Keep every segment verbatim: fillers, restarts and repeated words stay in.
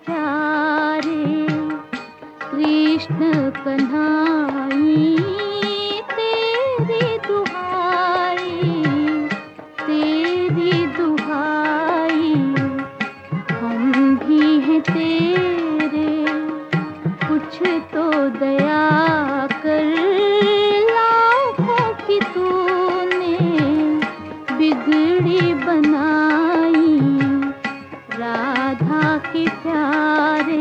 प्यारे कृष्ण कन्हाई, तेरी दुहाई तेरी दुहाई, हम भी हैं तेरे, कुछ तो दया कर, लाखों की तूने बिगड़ी बनाई, राधा के प्यारे।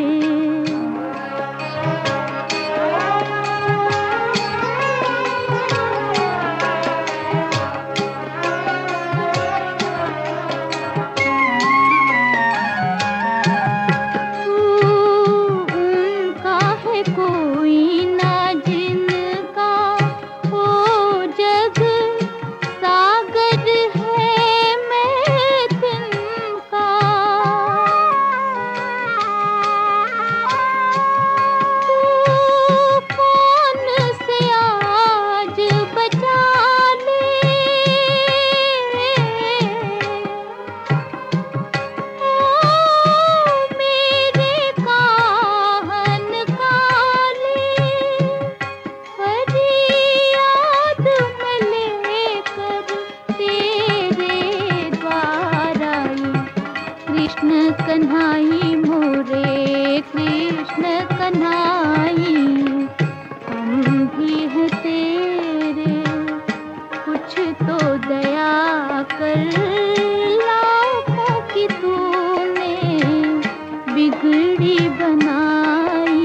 कृष्ण कन्हाई मोरे कृष्ण कन्हाई, हम भी हैं तेरे, कुछ तो दया कर, लाखों की तूने बिगड़ी बनाई।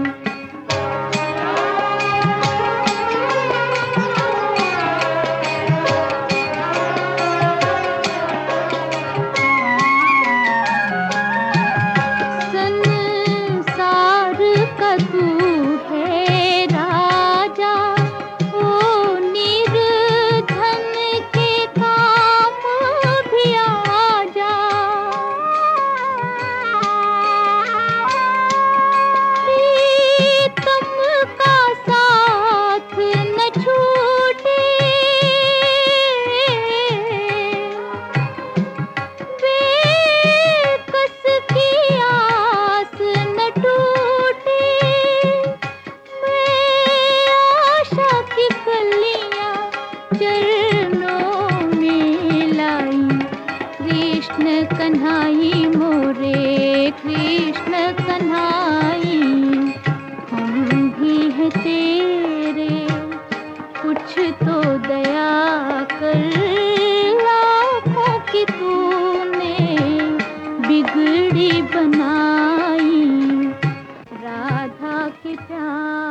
कृष्ण कन्हाई मोरे कृष्ण कन्हाई, हम भी हैं तेरे, कुछ तो दया कर, लाखों की तूने बिगड़ी बनाई, राधा के प्यार।